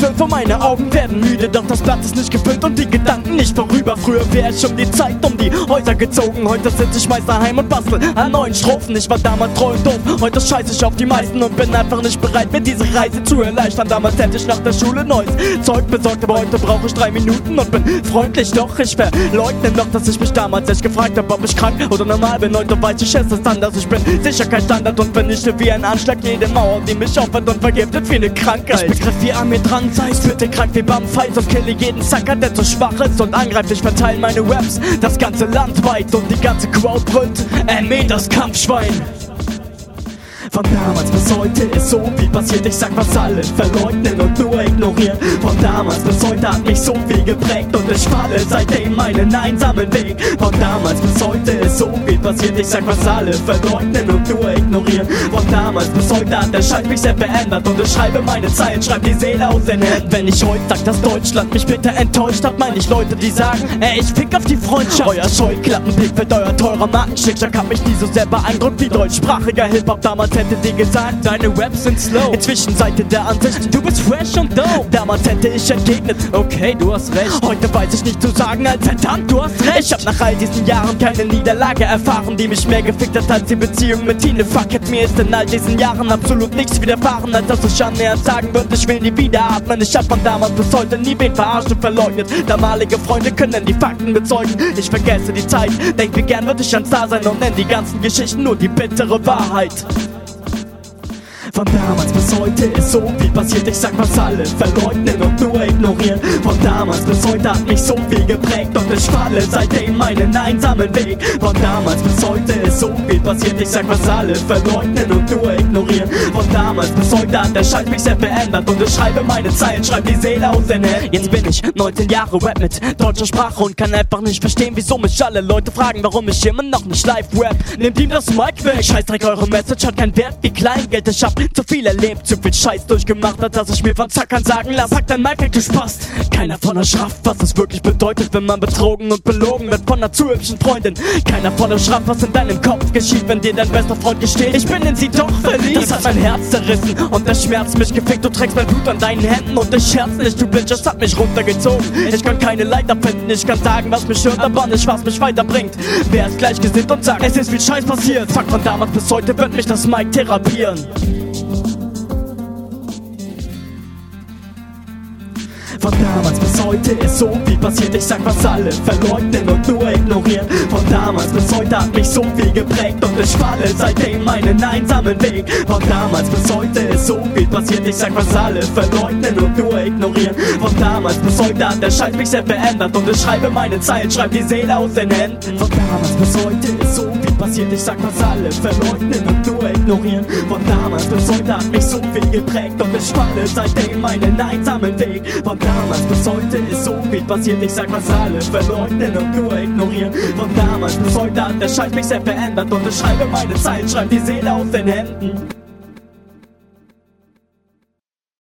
12 und meine Augen werden müde, doch das Blatt ist nicht gefüllt und die Gedanken nicht vorüber. Früher wäre ich um die Zeit um die Häuser gezogen, heute sitze ich meist daheim und bastel an neuen Strophen. Ich war damals treu und doof, heute scheiße ich auf die meisten und bin einfach nicht bereit, mir diese Reise zu erleichtern. Damals hätte ich nach der Schule neues Zeug besorgt, aber heute brauche ich 3 Minuten und bin freundlich. Doch ich verleugne noch, dass ich mich damals echt gefragt habe, ob ich krank oder normal bin. Heute weiß ich, es ist anders, ich bin sicher kein Standard und vernichte wie ein Anschlag jede Mauer, die mich aufhört und vergiftet wie eine Krankheit. Ich begriff wie an mir dran seist, bitte krank wie Bumfights und kille jeden Zacker, der zu schwach ist und angreift. Ich verteile meine Raps, das ganze Land weit und die ganze Crowd brüllt, das Kampfschwein. Von damals bis heute ist so viel passiert, ich sag, was alle verleugnen und nur ignorieren. Von damals bis heute hat mich so viel geprägt und ich falle seitdem meinen einsamen Weg. Von damals bis heute ist so viel passiert, ich sag, was alle verleugnen und nur ignorieren. Von damals bis heute hat der Scheiß mich sehr verändert und ich schreibe meine Zeilen, schreib die Seele aus den Händen. Wenn ich heute sag, dass Deutschland mich bitter enttäuscht hat, meine ich Leute, die sagen, ich fick auf die Freundschaft. Euer Scheuklappenblick wird euer teurer Markenschicksal, hat mich nie so sehr beeindruckt wie deutschsprachiger Hip-Hop. Damals hätte dir gesagt, deine Raps sind slow. Inzwischen seid ihr der Ansicht, du bist fresh und dope. Damals hätte ich entgegnet, okay, du hast recht. Heute weiß ich nicht zu sagen, als verdammt, du hast recht. Ich hab nach all diesen Jahren keine Niederlage erfahren, die mich mehr gefickt hat als die Beziehung mit Tine. Fuck it, mir ist in all diesen Jahren absolut nichts widerfahren, als dass ich annähernd sagen würde, ich will nie wieder atmen. Ich hab von damals bis heute nie wen verarscht und verleugnet. Damalige Freunde können die Fakten bezeugen. Ich vergesse die Zeit, denk wie gern würde ich ans Dasein und nenn die ganzen Geschichten nur die bittere Wahrheit. Von damals bis heute ist so viel passiert, ich sag, was alle verleugnen und nur ignorieren. Von damals bis heute hat mich so viel geprägt und ich falle seitdem meinen einsamen Weg. Von damals bis heute ist so viel passiert, ich sag, was alle verleugnen und nur ignorieren. Von damals bis heute hat der Scheiß mich sehr verändert und ich schreibe meine Zeilen, schreib die Seele aus den Händen. Jetzt bin ich 19 Jahre Rap mit deutscher Sprache und kann einfach nicht verstehen, wieso mich alle Leute fragen, warum ich immer noch nicht live rap. Nehmt ihm das Mic weg, Scheißdreck, eure Message hat keinen Wert wie Kleingeld. Ich hab zu viel erlebt, zu viel Scheiß durchgemacht hat, dass ich mir von Zackern sagen lass, pack dein Mic weg, du Spaß. Keiner von euch rafft, was es wirklich bedeutet, wenn man betrogen und belogen wird von einer zu hübschen Freundin. Keiner von euch rafft, was in deinem Kopf geschieht, wenn dir dein bester Freund gesteht, ich bin in sie doch verliebt. Das hat mein Herz zerrissen und der Schmerz mich gefickt. Du trägst mein Blut an deinen Händen und ich scherz nicht, du Bitch, es hat mich runtergezogen. Ich kann keine Leiter finden, ich kann sagen, was mich stört, aber nicht, was mich weiterbringt. Wer ist gleichgesinnt und sagt, es ist viel Scheiß passiert? Fuck, von damals bis heute wird mich das Mic therapieren. Von damals bis heute ist so viel passiert, ich sag, was alle verleugnen und nur ignorieren. Von damals bis heute hat mich so viel geprägt und ich falle seitdem meinen einsamen Weg. Von damals bis heute ist so viel passiert, ich sag, was alle verleugnen und nur ignorieren. Von damals bis heute hat der Scheiß mich sehr verändert und ich schreibe meine Zeilen, schreib die Seele aus den Händen. Von damals bis heute ist so viel passiert, ich sag, was alle verleugnen und nur ignorieren. Von damals bis heute hat mich so viel geprägt und ich falle seitdem meinen einsamen Weg. Von damals bis heute ist so viel passiert, ich sag, was alle verleugnen und nur ignorieren. Von damals bis heute hat der Scheiß mich sehr verändert und ich schreibe meine Zeilen, schreib die Seele aus den Händen.